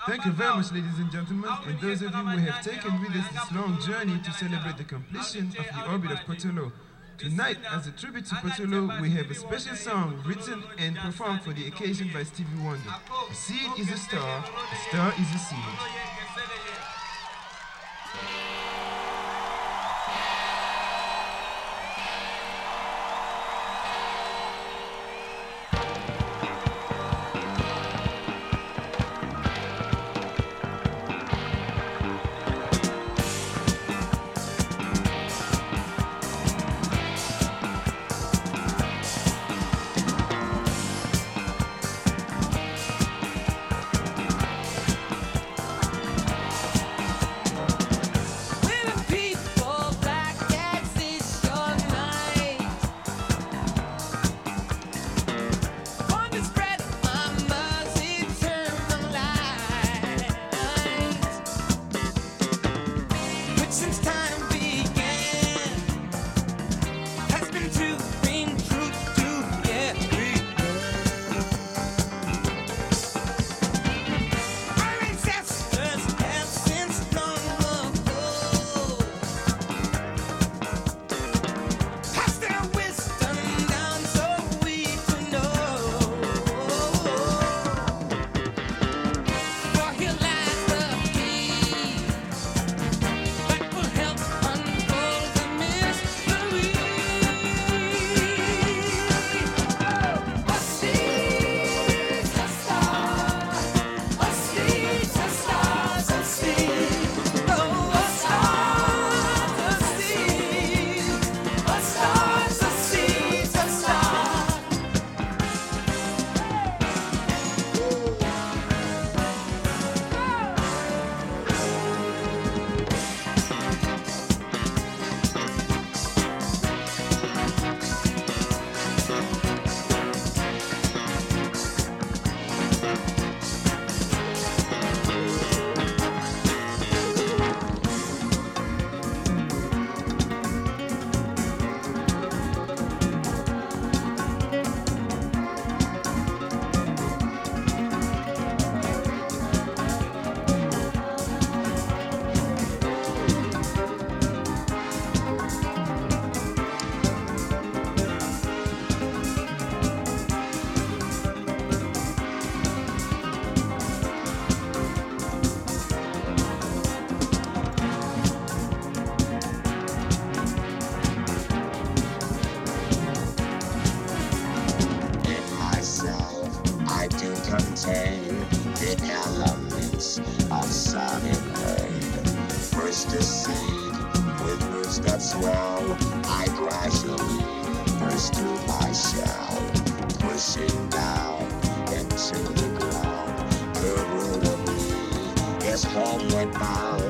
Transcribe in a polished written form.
Thank you very much, ladies and gentlemen, and those of you who have taken with us this long journey to celebrate the completion of the orbit of Potolo. Tonight, as a tribute to Potolo, we have a special song written and performed for the occasion by Stevie Wonder. A seed is a star is a seed. Contain the elements of solid earth. First a seed with roots that swell, I gradually burst through my shell, pushing down into the ground. The root of me is homeward bound.